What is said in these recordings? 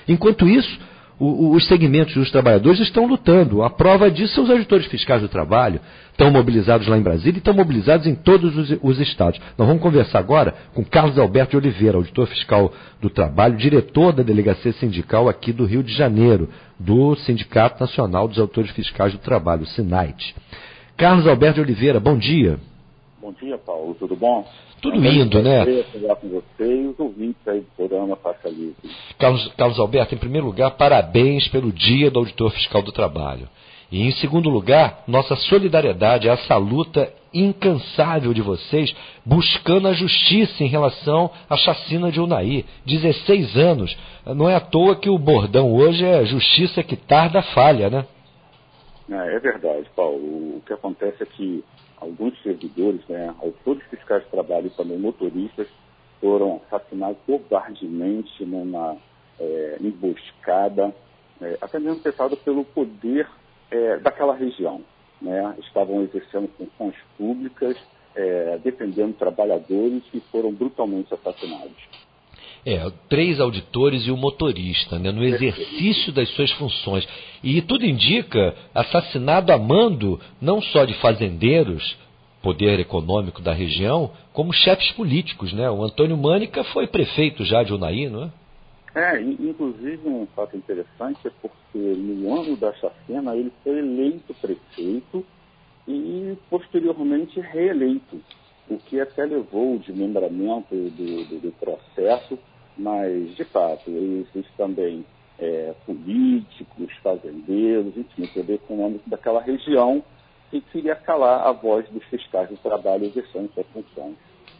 Enquanto isso, os segmentos dos trabalhadores estão lutando. A prova disso são os auditores fiscais do trabalho, estão mobilizados lá em Brasília e estão mobilizados em todos os estados. Nós vamos conversar agora com Carlos Alberto de Oliveira, auditor fiscal do trabalho, diretor da delegacia sindical aqui do Rio de Janeiro, do Sindicato Nacional dos Auditores Fiscais do Trabalho, o SINAIT. Carlos Alberto de Oliveira, bom dia. Bom dia, Paulo. Tudo bom? Tudo indo, né? Eu falar com você e os ouvintes aí do programa Faixa Livre. Carlos Alberto, em primeiro lugar, parabéns pelo Dia do Auditor Fiscal do Trabalho. E, em segundo lugar, nossa solidariedade a essa luta incansável de vocês buscando a justiça em relação à chacina de Unai. 16 anos. Não é à toa que o bordão hoje é justiça que tarda falha, né? É verdade, Paulo. O que acontece é que alguns servidores, auditores fiscais de trabalho e também motoristas, foram assassinados covardemente numa emboscada, até mesmo pensada pelo poder daquela região. Estavam exercendo funções públicas, defendendo trabalhadores e foram brutalmente assassinados. 3 auditores e o motorista, no exercício das suas funções. E tudo indica assassinado a mando não só de fazendeiros, poder econômico da região, como chefes políticos, O Antônio Mânica foi prefeito já de Unai, não é? Inclusive um fato interessante é porque no ano da chacina ele foi eleito prefeito e posteriormente reeleito, o que até levou o desmembramento do processo, mas de fato esses também políticos, fazendeiros, enfim, o poder econômico daquela região que queria calar a voz dos fiscais do trabalho exercendo suas funções.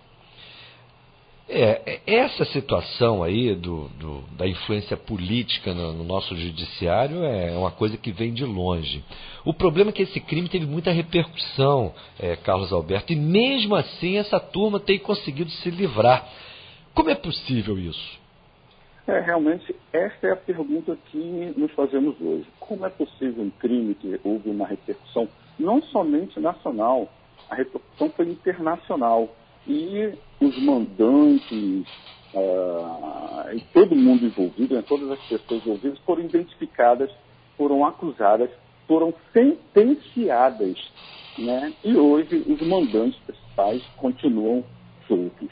Essa situação aí da influência política no nosso judiciário é uma coisa que vem de longe. O problema é que esse crime teve muita repercussão, Carlos Alberto, e mesmo assim essa turma tem conseguido se livrar. Como é possível isso? Realmente, essa é a pergunta que nos fazemos hoje. Como é possível um crime que houve uma repercussão não somente nacional, a repercussão foi internacional. E os mandantes e todo mundo envolvido, todas as pessoas envolvidas foram identificadas, foram acusadas, foram sentenciadas, E hoje os mandantes principais continuam soltos.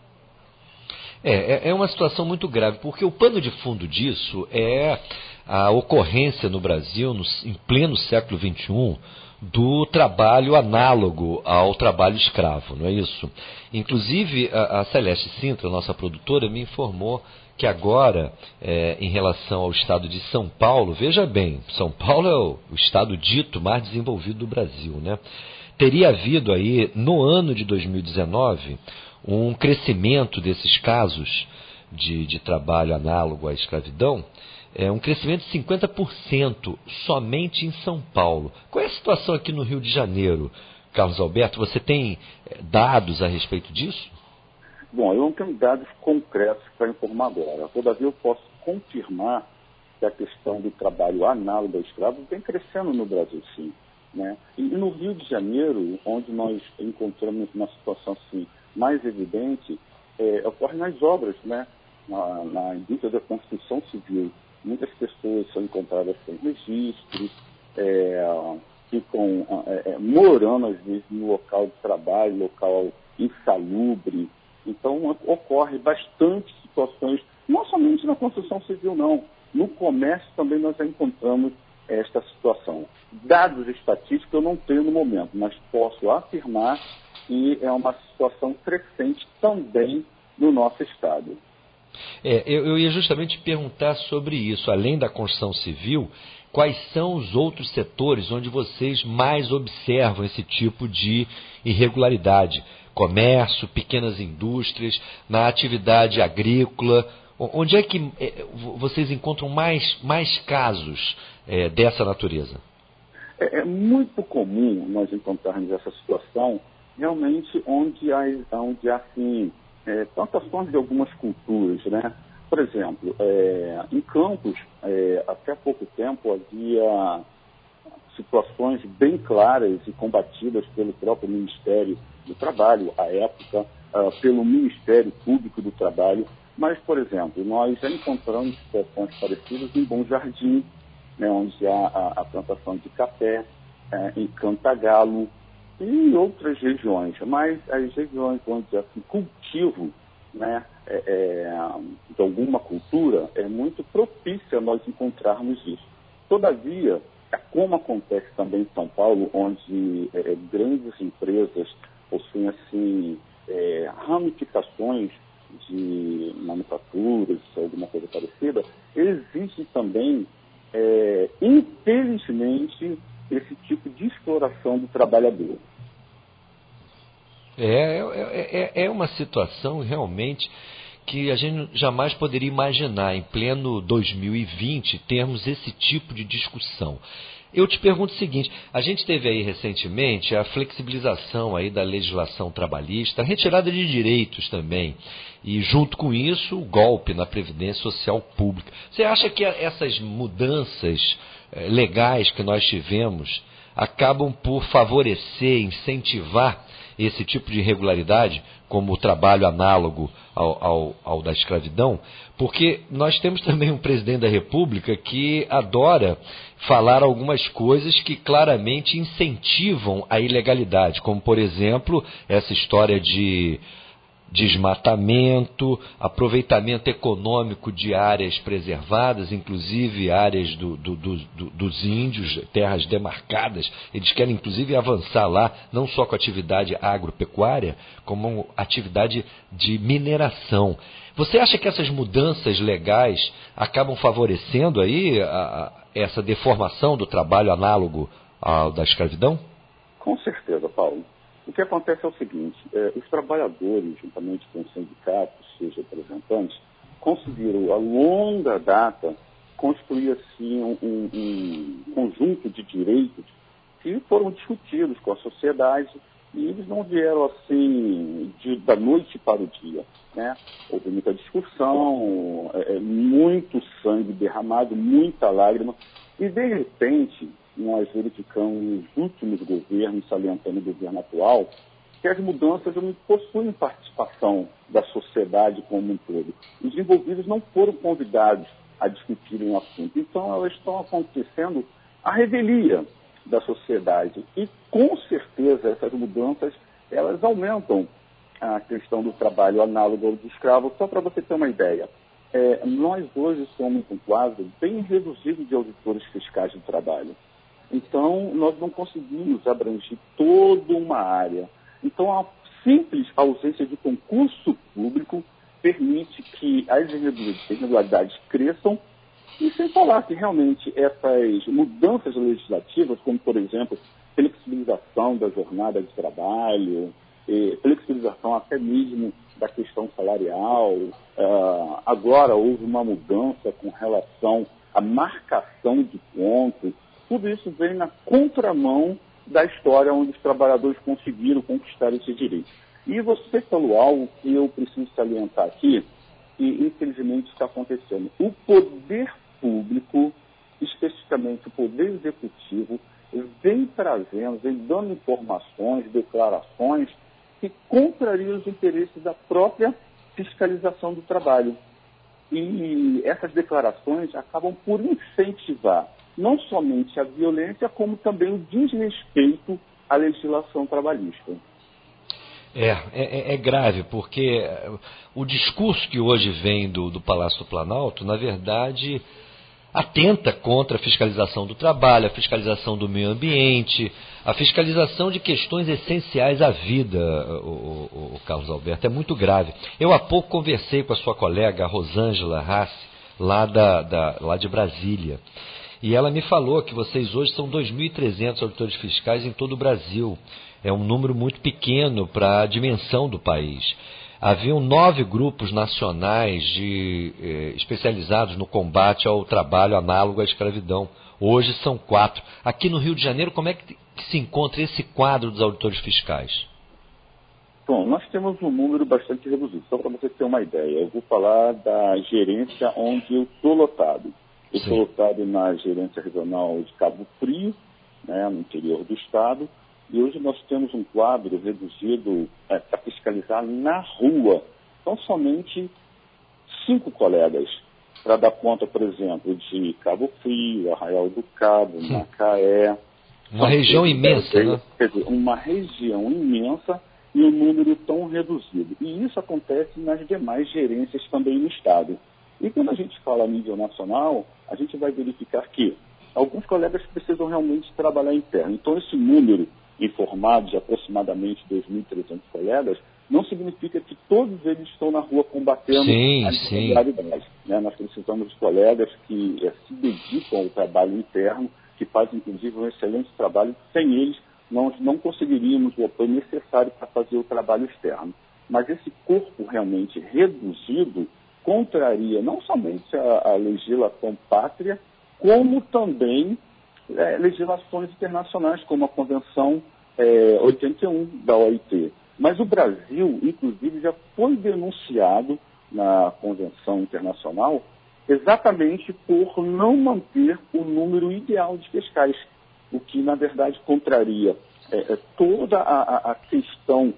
É uma situação muito grave, porque o pano de fundo disso é a ocorrência no Brasil, em pleno século XXI, do trabalho análogo ao trabalho escravo, não é isso? Inclusive, a Celeste Sintra, nossa produtora, me informou que agora, em relação ao estado de São Paulo, veja bem, São Paulo é o estado dito mais desenvolvido do Brasil, Teria havido aí, no ano de 2019, um crescimento desses casos de trabalho análogo à escravidão, um crescimento de 50% somente em São Paulo. Qual é a situação aqui no Rio de Janeiro, Carlos Alberto? Você tem dados a respeito disso? Bom, eu não tenho dados concretos para informar agora. Todavia, eu posso confirmar que a questão do trabalho análogo ao escravo vem crescendo no Brasil, sim. E no Rio de Janeiro, onde nós encontramos uma situação assim, mais evidente, ocorre nas obras, na indústria da construção civil. Muitas pessoas são encontradas sem registro, ficam morando, às vezes, no local de trabalho, local insalubre. Então, ocorre bastante situações, não somente na construção civil, não. No comércio também nós já encontramos esta situação. Dados estatísticos eu não tenho no momento, mas posso afirmar que é uma situação crescente também no nosso estado. Eu ia justamente perguntar sobre isso. Além da construção civil, quais são os outros setores onde vocês mais observam esse tipo de irregularidade? Comércio, pequenas indústrias, na atividade agrícola. Onde é que vocês encontram mais casos dessa natureza? É muito comum nós encontrarmos essa situação realmente onde há assim, plantações de algumas culturas, Por exemplo, em Campos, até pouco tempo havia situações bem claras e combatidas pelo próprio Ministério do Trabalho, à época, pelo Ministério Público do Trabalho, Mas, por exemplo, nós já encontramos situações parecidas em Bom Jardim, né, onde há a plantação de café, em Cantagalo e em outras regiões. Mas as regiões onde há cultivo, né, de alguma cultura, é muito propícia a nós encontrarmos isso. Todavia, como acontece também em São Paulo, onde grandes empresas possuem assim, ramificações de manufaturas, alguma coisa parecida, existe também, infelizmente, esse tipo de exploração do trabalhador. É uma situação realmente que a gente jamais poderia imaginar, em pleno 2020, termos esse tipo de discussão. Eu te pergunto o seguinte, a gente teve aí recentemente a flexibilização aí da legislação trabalhista, a retirada de direitos também, e junto com isso o golpe na Previdência Social Pública. Você acha que essas mudanças legais que nós tivemos acabam por favorecer, incentivar esse tipo de irregularidade, como o trabalho análogo ao da escravidão? Porque nós temos também um presidente da República que adora falar algumas coisas que claramente incentivam a ilegalidade, como, por exemplo, essa história de desmatamento, aproveitamento econômico de áreas preservadas, inclusive áreas dos índios, terras demarcadas. Eles querem inclusive avançar lá, não só com atividade agropecuária, como atividade de mineração. Você acha que essas mudanças legais acabam favorecendo aí essa deformação do trabalho análogo ao da escravidão? Com certeza, Paulo. O que acontece é o seguinte, os trabalhadores, juntamente com os sindicatos, seus representantes, conseguiram, a longa data, construir assim, um conjunto de direitos que foram discutidos com a sociedade e eles não vieram assim da noite para o dia, né? Houve muita discussão, muito sangue derramado, muita lágrima, e de repente nós verificamos nos últimos governos, salientando o governo atual, que as mudanças não possuem participação da sociedade como um todo. Os envolvidos não foram convidados a discutirem o assunto. Então, elas estão acontecendo à revelia da sociedade. E, com certeza, essas mudanças, elas aumentam a questão do trabalho análogo ao de escravo. Só para você ter uma ideia, nós hoje somos um quadro bem reduzido de auditores fiscais do trabalho. Então, nós não conseguimos abranger toda uma área. Então, a simples ausência de concurso público permite que as irregularidades cresçam, e sem falar que realmente essas mudanças legislativas, como, por exemplo, flexibilização da jornada de trabalho, flexibilização até mesmo da questão salarial, agora houve uma mudança com relação à marcação de pontos. Tudo isso vem na contramão da história onde os trabalhadores conseguiram conquistar esse direito. E você falou algo que eu preciso salientar aqui, que infelizmente está acontecendo. O poder público, especificamente o poder executivo, vem trazendo, vem dando informações, declarações que contrariam os interesses da própria fiscalização do trabalho. E essas declarações acabam por incentivar não somente a violência, como também o desrespeito à legislação trabalhista. É grave, porque o discurso que hoje vem do Palácio do Planalto, na verdade, atenta contra a fiscalização do trabalho, a fiscalização do meio ambiente, a fiscalização de questões essenciais à vida, o Carlos Alberto. É muito grave. Eu há pouco conversei com a sua colega, a Rosângela Rassi, lá de Brasília. E ela me falou que vocês hoje são 2.300 auditores fiscais em todo o Brasil. É um número muito pequeno para a dimensão do país. Haviam 9 grupos nacionais especializados no combate ao trabalho análogo à escravidão. Hoje são 4. Aqui no Rio de Janeiro, como é que se encontra esse quadro dos auditores fiscais? Bom, nós temos um número bastante reduzido. Só para você ter uma ideia, eu vou falar da gerência onde eu estou lotado. Eu estou lotado na gerência regional de Cabo Frio, né, no interior do estado, e hoje nós temos um quadro reduzido para fiscalizar na rua. Então, somente 5 colegas para dar conta, por exemplo, de Cabo Frio, Arraial do Cabo, Macaé. Uma região imensa, né? Quer dizer, uma região imensa e um número tão reduzido. E isso acontece nas demais gerências também no Estado. E quando a gente fala a nível nacional, a gente vai verificar que alguns colegas precisam realmente trabalhar interno. Então, esse número informado de aproximadamente 2.300 colegas não significa que todos eles estão na rua combatendo as irregularidades. Né? Nós precisamos de colegas que se dedicam ao trabalho interno, que fazem, inclusive, um excelente trabalho. Sem eles, nós não conseguiríamos o apoio necessário para fazer o trabalho externo. Mas esse corpo realmente reduzido contraria não somente a legislação pátria, como também legislações internacionais, como a Convenção 81 da OIT. Mas o Brasil, inclusive, já foi denunciado na Convenção Internacional exatamente por não manter o número ideal de fiscais, o que, na verdade, contraria toda a questão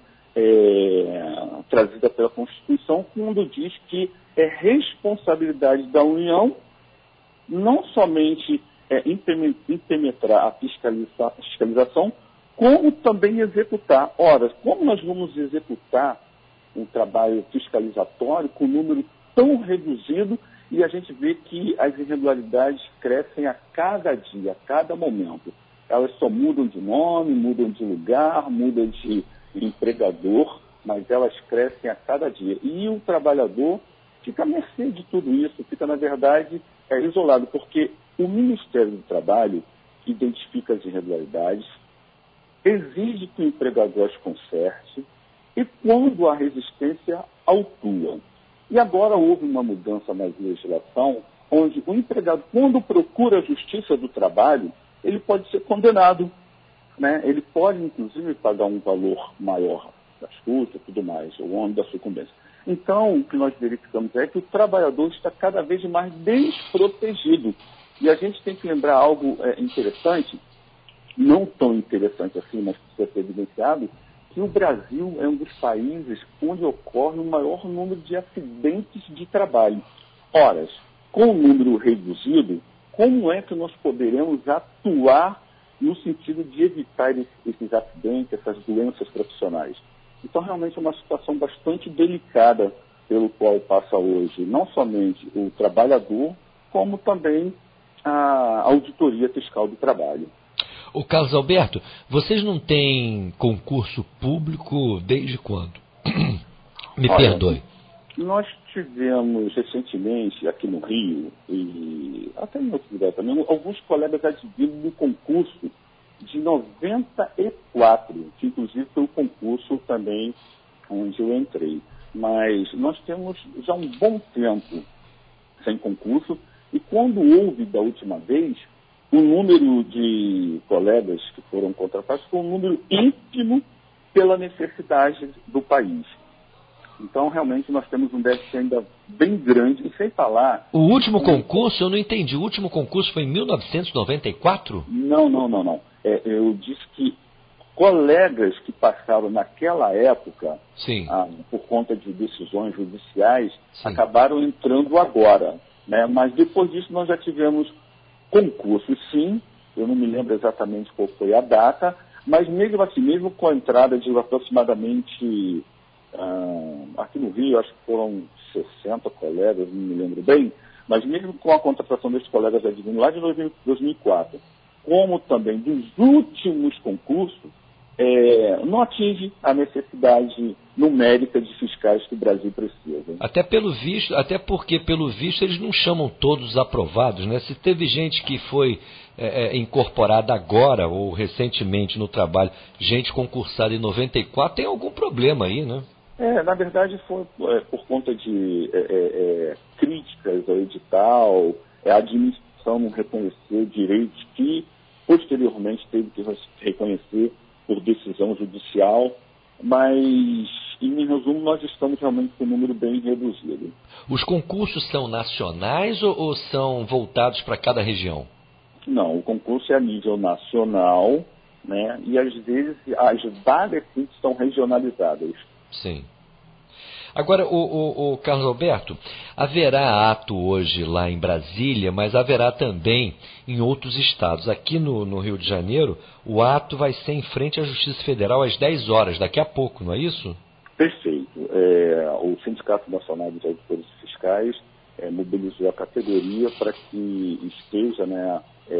trazida pela Constituição, quando diz que é responsabilidade da União não somente implementar a fiscalização, como também executar. Ora, como nós vamos executar um trabalho fiscalizatório com um número tão reduzido e a gente vê que as irregularidades crescem a cada dia, a cada momento? Elas só mudam de nome, mudam de lugar, mudam de empregador, mas elas crescem a cada dia. E o trabalhador fica à mercê de tudo isso, fica, na verdade, isolado, porque o Ministério do Trabalho identifica as irregularidades, exige que o empregador as conserte e, quando há resistência, autua. E agora houve uma mudança na legislação, onde o empregado, quando procura a Justiça do Trabalho, ele pode ser condenado, né? Ele pode, inclusive, pagar um valor maior das custas e tudo mais, o ônus da sucumbência. Então, o que nós verificamos é que o trabalhador está cada vez mais desprotegido. E a gente tem que lembrar algo interessante, não tão interessante assim, mas precisa ser evidenciado, que o Brasil é um dos países onde ocorre o maior número de acidentes de trabalho. Ora, com o número reduzido, como é que nós poderemos atuar no sentido de evitar esses acidentes, essas doenças profissionais? Então, realmente é uma situação bastante delicada pelo qual passa hoje, não somente o trabalhador, como também a Auditoria Fiscal do Trabalho. Ô Carlos Alberto, vocês não têm concurso público desde quando? Me perdoe. Nós tivemos recentemente aqui no Rio, e até em outros lugares também, alguns colegas advindo do concurso de 94, que inclusive foi o concurso também onde eu entrei. Mas nós temos já um bom tempo sem concurso, e quando houve da última vez, o número de colegas que foram contratados foi um número ínfimo pela necessidade do país. Então, realmente, nós temos um déficit ainda bem grande, e sem falar... O último concurso, eu não entendi, o último concurso foi em 1994? Não. Eu disse que colegas que passaram naquela época, por conta de decisões judiciais, acabaram entrando agora, né? Mas depois disso nós já tivemos concursos, sim, eu não me lembro exatamente qual foi a data, mas mesmo assim, mesmo com a entrada de aproximadamente, aqui no Rio, acho que foram 60 colegas, não me lembro bem, mas mesmo com a contratação desses colegas advindo lá de 2004, como também dos últimos concursos, não atinge a necessidade numérica de fiscais que o Brasil precisa. Até porque, pelo visto, eles não chamam todos aprovados, né? Se teve gente que foi incorporada agora ou recentemente no trabalho, gente concursada em 94, tem algum problema aí, né? Na verdade, foi por conta de críticas ao edital, a administração não reconheceu direitos que posteriormente teve que reconhecer por decisão judicial, mas, em resumo, nós estamos realmente com um número bem reduzido. Os concursos são nacionais ou são voltados para cada região? Não, o concurso é a nível nacional, né? E às vezes as vagas sim são regionalizadas. Sim. Agora, o Carlos Alberto, haverá ato hoje lá em Brasília, mas haverá também em outros estados. Aqui no Rio de Janeiro, o ato vai ser em frente à Justiça Federal às 10 horas, daqui a pouco, não é isso? Perfeito. O Sindicato Nacional dos Auditores Fiscais mobilizou a categoria para que esteja, né,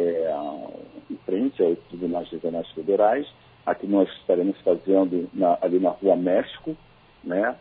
em frente aos tribunais regionais federais. Aqui nós estaremos fazendo ali na Rua México, né?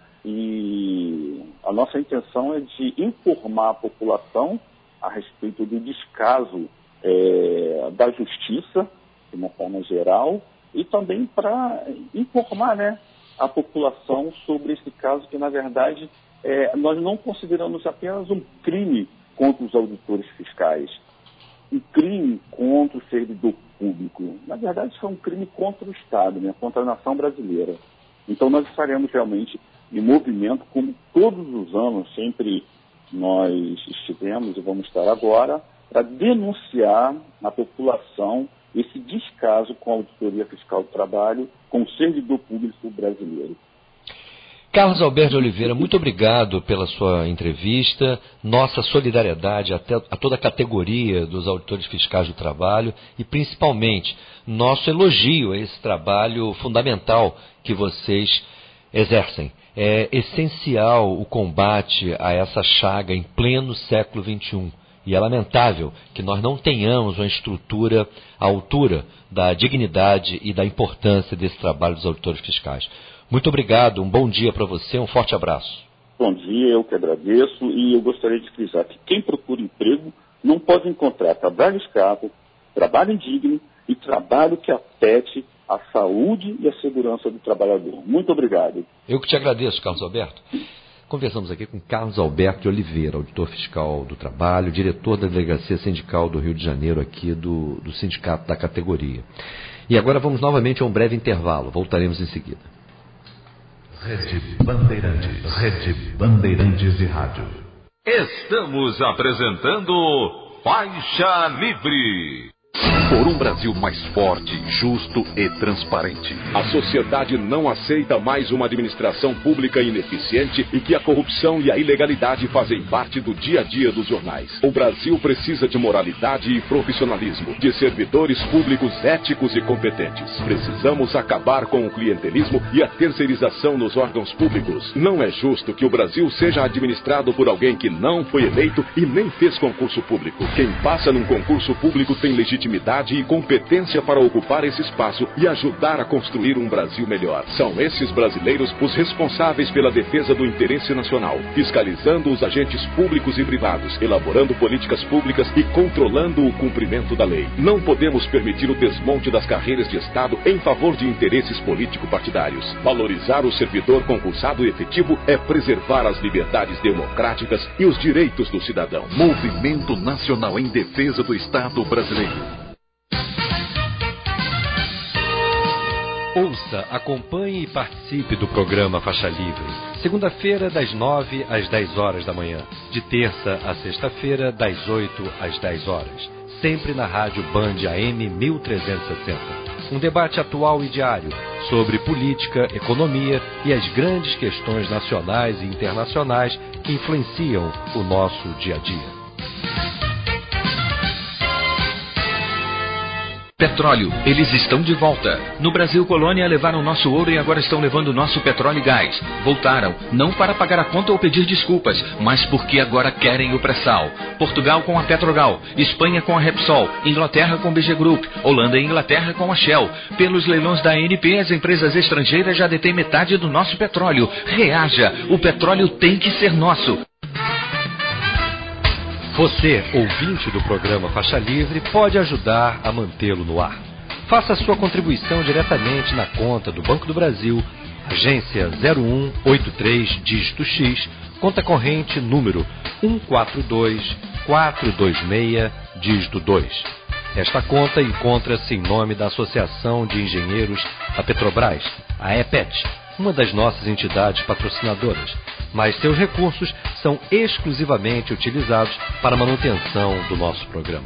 E a nossa intenção é de informar a população a respeito do descaso da justiça, de uma forma geral, e também para informar, né, a população sobre esse caso que, na verdade, nós não consideramos apenas um crime contra os auditores fiscais, um crime contra o servidor público. Na verdade, foi um crime contra o Estado, né, contra a nação brasileira. Então, nós estaremos realmente em movimento, como todos os anos, sempre nós estivemos e vamos estar agora, para denunciar à população esse descaso com a Auditoria Fiscal do Trabalho, com o servidor público brasileiro. Carlos Alberto Oliveira, muito obrigado pela sua entrevista, nossa solidariedade a toda a categoria dos auditores fiscais do trabalho e, principalmente, nosso elogio a esse trabalho fundamental que vocês exercem. É essencial o combate a essa chaga em pleno século XXI. E é lamentável que nós não tenhamos uma estrutura à altura da dignidade e da importância desse trabalho dos auditores fiscais. Muito obrigado, um bom dia para você, um forte abraço. Bom dia, eu que agradeço, e eu gostaria de frisar que quem procura emprego não pode encontrar trabalho escravo, trabalho indigno e trabalho que afete a saúde e a segurança do trabalhador. Muito obrigado. Eu que te agradeço, Carlos Alberto. Conversamos aqui com Carlos Alberto de Oliveira, auditor fiscal do trabalho, diretor da Delegacia Sindical do Rio de Janeiro, aqui do sindicato da categoria. E agora vamos novamente a um breve intervalo, voltaremos em seguida. Rede Bandeirantes de Rádio. Estamos apresentando Faixa Livre. Por um Brasil mais forte, justo e transparente. A sociedade não aceita mais uma administração pública ineficiente e que a corrupção e a ilegalidade fazem parte do dia a dia dos jornais. O Brasil precisa de moralidade e profissionalismo, de servidores públicos éticos e competentes. Precisamos acabar com o clientelismo e a terceirização nos órgãos públicos. Não é justo que o Brasil seja administrado por alguém que não foi eleito e nem fez concurso público. Quem passa num concurso público tem legitimidade e competência para ocupar esse espaço e ajudar a construir um Brasil melhor. São esses brasileiros os responsáveis pela defesa do interesse nacional, fiscalizando os agentes públicos e privados, elaborando políticas públicas e controlando o cumprimento da lei. Não podemos permitir o desmonte das carreiras de Estado em favor de interesses político-partidários. Valorizar o servidor concursado efetivo é preservar as liberdades democráticas e os direitos do cidadão. Movimento Nacional em Defesa do Estado Brasileiro. Ouça, acompanhe e participe do programa Faixa Livre. Segunda-feira, das 9 às 10 horas da manhã. De terça a sexta-feira, das 8 às 10 horas. Sempre na rádio Band AM 1360. Um debate atual e diário sobre política, economia e as grandes questões nacionais e internacionais que influenciam o nosso dia a dia. Petróleo, eles estão de volta. No Brasil Colônia levaram nosso ouro e agora estão levando nosso petróleo e gás. Voltaram, não para pagar a conta ou pedir desculpas, mas porque agora querem o pré-sal. Portugal com a Petrogal, Espanha com a Repsol, Inglaterra com o BG Group, Holanda e Inglaterra com a Shell. Pelos leilões da ANP, as empresas estrangeiras já detêm metade do nosso petróleo. Reaja, o petróleo tem que ser nosso. Você, ouvinte do programa Faixa Livre, pode ajudar a mantê-lo no ar. Faça a sua contribuição diretamente na conta do Banco do Brasil, agência 0183, dígito X, conta corrente número 142426, dígito 2. Esta conta encontra-se em nome da Associação de Engenheiros da Petrobras, a EPET, uma das nossas entidades patrocinadoras, mas seus recursos são exclusivamente utilizados para a manutenção do nosso programa.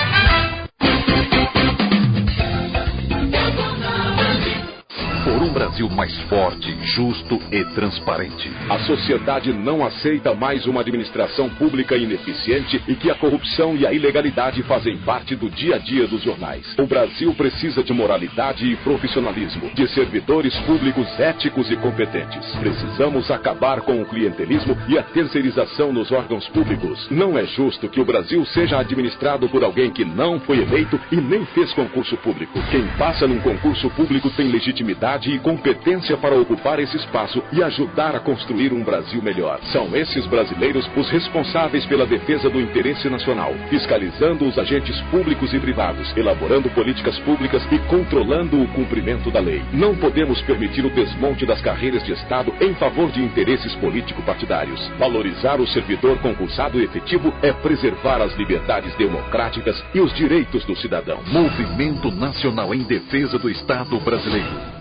Por um Brasil Brasil mais forte, justo e transparente. A sociedade não aceita mais uma administração pública ineficiente e que a corrupção e a ilegalidade fazem parte do dia a dia dos jornais. O Brasil precisa de moralidade e profissionalismo, de servidores públicos éticos e competentes. Precisamos acabar com o clientelismo e a terceirização nos órgãos públicos. Não é justo que o Brasil seja administrado por alguém que não foi eleito e nem fez concurso público. Quem passa num concurso público tem legitimidade e competência para ocupar esse espaço e ajudar a construir um Brasil melhor. São esses brasileiros os responsáveis pela defesa do interesse nacional, fiscalizando os agentes públicos e privados, elaborando políticas públicas e controlando o cumprimento da lei. Não podemos permitir o desmonte das carreiras de Estado em favor de interesses político-partidários. Valorizar o servidor concursado efetivo é preservar as liberdades democráticas e os direitos do cidadão. Movimento Nacional em Defesa do Estado Brasileiro.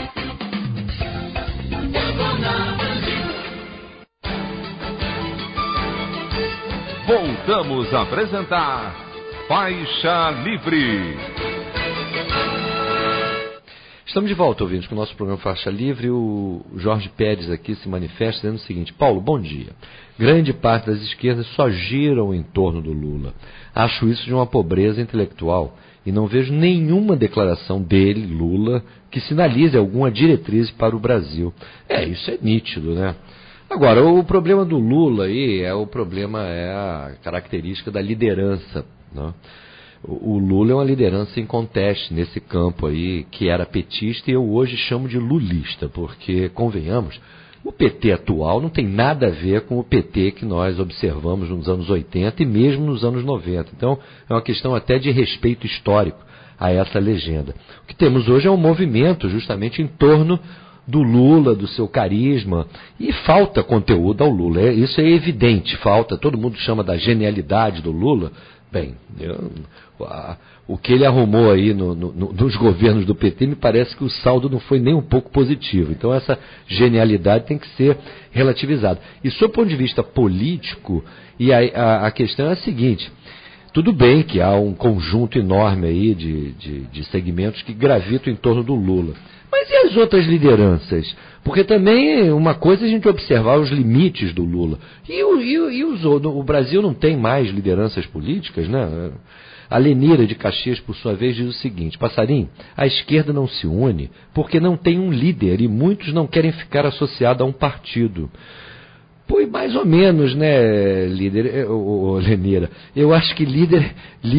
Voltamos a apresentar Faixa Livre. Estamos de volta, ouvintes, com o nosso programa Faixa Livre. O Jorge Pérez aqui se manifesta dizendo o seguinte: Paulo, bom dia. Grande parte das esquerdas só giram em torno do Lula. Acho isso de uma pobreza intelectual e não vejo nenhuma declaração dele, Lula, que sinalize alguma diretriz para o Brasil. Isso é nítido, né? Agora, o problema do Lula aí é a característica da liderança, né? O Lula é uma liderança inconteste nesse campo aí, que era petista, e eu hoje chamo de lulista, porque, convenhamos, o PT atual não tem nada a ver com o PT que nós observamos nos anos 80 e mesmo nos anos 90. Então, é uma questão até de respeito histórico a essa legenda. O que temos hoje é um movimento justamente em torno do Lula, do seu carisma, e falta conteúdo ao Lula. Isso é evidente, falta. Todo mundo chama da genialidade do Lula. Bem, o que ele arrumou aí nos governos do PT, me parece que o saldo não foi nem um pouco positivo. Então essa genialidade tem que ser relativizada. E sob o ponto de vista político, e a questão é a seguinte: tudo bem que há um conjunto enorme aí de segmentos que gravitam em torno do Lula. Mas e as outras lideranças? Porque também uma coisa é a gente observar os limites do Lula. O Brasil não tem mais lideranças políticas, né? A Lenira de Caxias, por sua vez, diz o seguinte: Passarinho, a esquerda não se une porque não tem um líder e muitos não querem ficar associados a um partido. Pois mais ou menos, né, Lenira? Eu acho que líder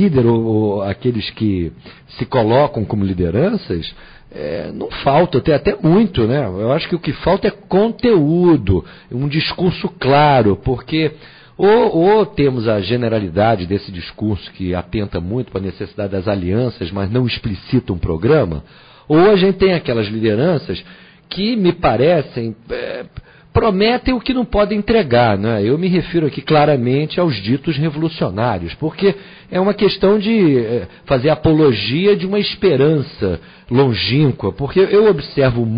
ou aqueles que se colocam como lideranças, não falta, tem até muito, né? Eu acho que o que falta é conteúdo, um discurso claro, porque ou temos a generalidade desse discurso que atenta muito para a necessidade das alianças, mas não explicita um programa, ou a gente tem aquelas lideranças que me parecem prometem o que não podem entregar, né? Eu me refiro aqui claramente aos ditos revolucionários, porque é uma questão de fazer apologia de uma esperança longínqua, porque eu observo o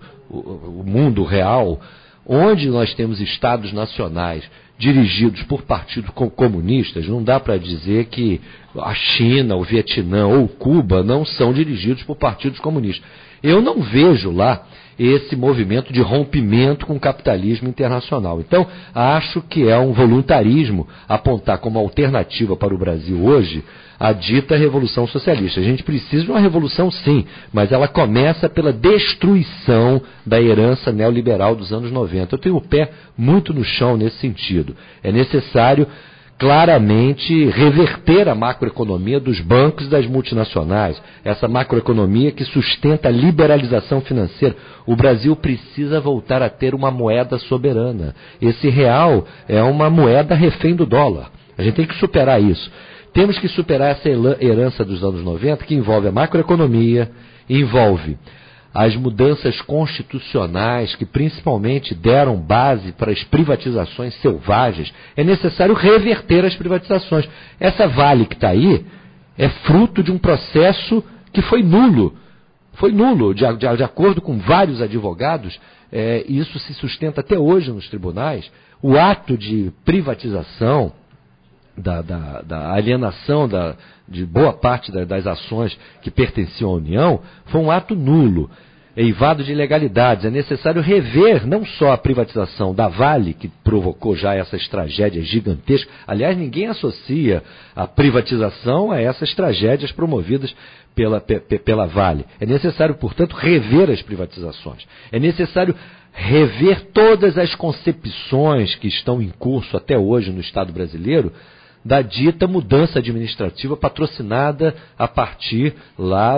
mundo real, onde nós temos estados nacionais dirigidos por partidos comunistas. Não dá para dizer que a China, o Vietnã ou Cuba não são dirigidos por partidos comunistas. Eu não vejo lá esse movimento de rompimento com o capitalismo internacional. Então, acho que é um voluntarismo apontar como alternativa para o Brasil hoje a dita revolução socialista. A gente precisa de uma revolução, sim, mas ela começa pela destruição da herança neoliberal dos anos 90. Eu tenho o pé muito no chão nesse sentido. É necessário claramente reverter a macroeconomia dos bancos e das multinacionais, essa macroeconomia que sustenta a liberalização financeira. O Brasil precisa voltar a ter uma moeda soberana. Esse real é uma moeda refém do dólar. A gente tem que superar isso. Temos que superar essa herança dos anos 90, que envolve a macroeconomia, envolve as mudanças constitucionais que principalmente deram base para as privatizações selvagens. É necessário reverter as privatizações. Essa Vale que está aí é fruto de um processo que foi nulo. Foi nulo, de acordo com vários advogados, isso se sustenta até hoje nos tribunais. O ato de privatização, da alienação de boa parte das ações que pertenciam à União, foi um ato nulo. eivado de ilegalidades. É necessário rever não só a privatização da Vale, que provocou já essas tragédias gigantescas. Aliás, ninguém associa a privatização a essas tragédias promovidas pela Vale. É necessário, portanto, rever as privatizações. É necessário rever todas as concepções que estão em curso até hoje no Estado brasileiro da dita mudança administrativa patrocinada a partir lá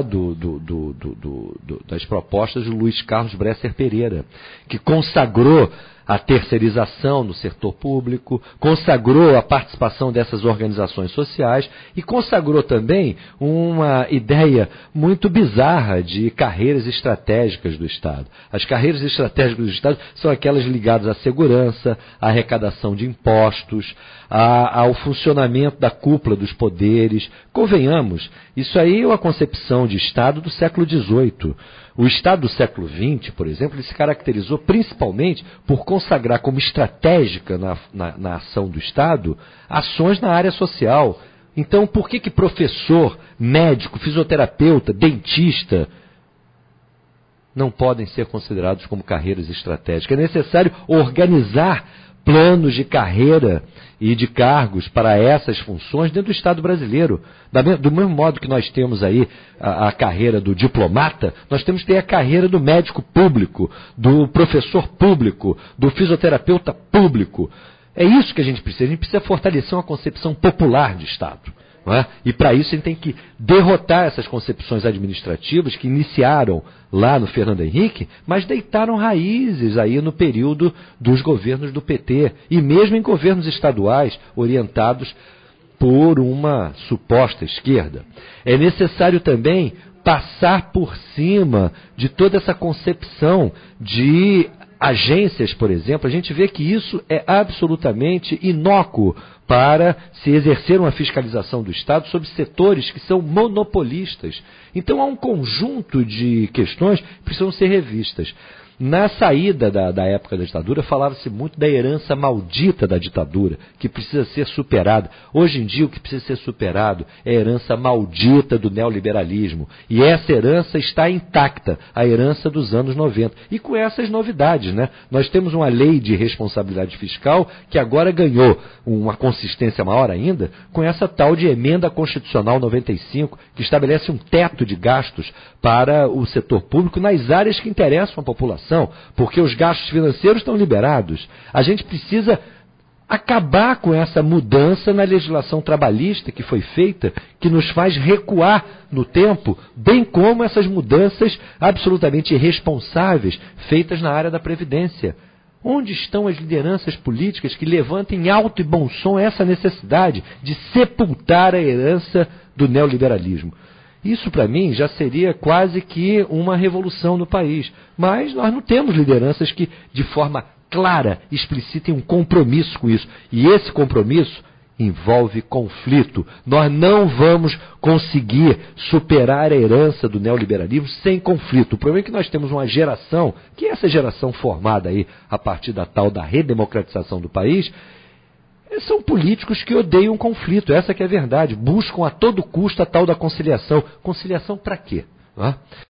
das propostas de Luiz Carlos Bresser Pereira, que consagrou a terceirização no setor público, consagrou a participação dessas organizações sociais e consagrou também uma ideia muito bizarra de carreiras estratégicas do Estado. As carreiras estratégicas do Estado são aquelas ligadas à segurança, à arrecadação de impostos, ao funcionamento da cúpula dos poderes. Convenhamos, isso aí é uma concepção de Estado do século XVIII. O Estado do século XX, por exemplo, ele se caracterizou principalmente por consagrar como estratégica na ação do Estado ações na área social. Então, por que professor, médico, fisioterapeuta, dentista não podem ser considerados como carreiras estratégicas? É necessário organizar planos de carreira e de cargos para essas funções dentro do Estado brasileiro. Do mesmo modo que nós temos aí a carreira do diplomata, nós temos que ter a carreira do médico público, do professor público, do fisioterapeuta público. É isso que a gente precisa fortalecer uma concepção popular de Estado. Não é? E para isso a gente tem que derrotar essas concepções administrativas que iniciaram lá no Fernando Henrique, mas deitaram raízes aí no período dos governos do PT e mesmo em governos estaduais orientados por uma suposta esquerda. É necessário também passar por cima de toda essa concepção de agências, por exemplo. A gente vê que isso é absolutamente inócuo para se exercer uma fiscalização do Estado sobre setores que são monopolistas. Então há um conjunto de questões que precisam ser revistas. Na saída da época da ditadura, falava-se muito da herança maldita da ditadura, que precisa ser superada. Hoje em dia, o que precisa ser superado é a herança maldita do neoliberalismo. E essa herança está intacta, a herança dos anos 90. E com essas novidades, né? Nós temos uma lei de responsabilidade fiscal que agora ganhou uma consistência maior ainda, com essa tal de Emenda Constitucional 95, que estabelece um teto de gastos para o setor público nas áreas que interessam à população. Porque os gastos financeiros estão liberados. A gente precisa acabar com essa mudança na legislação trabalhista que foi feita, que nos faz recuar no tempo, bem como essas mudanças absolutamente irresponsáveis feitas na área da Previdência. Onde estão as lideranças políticas que levantem em alto e bom som essa necessidade de sepultar a herança do neoliberalismo? Isso, para mim, já seria quase que uma revolução no país. Mas nós não temos lideranças que, de forma clara, explicitem um compromisso com isso. E esse compromisso envolve conflito. Nós não vamos conseguir superar a herança do neoliberalismo sem conflito. O problema é que nós temos uma geração, que é essa geração formada aí a partir da tal da redemocratização do país, são políticos que odeiam conflito, essa que é a verdade. Buscam a todo custo a tal da conciliação. Conciliação para quê?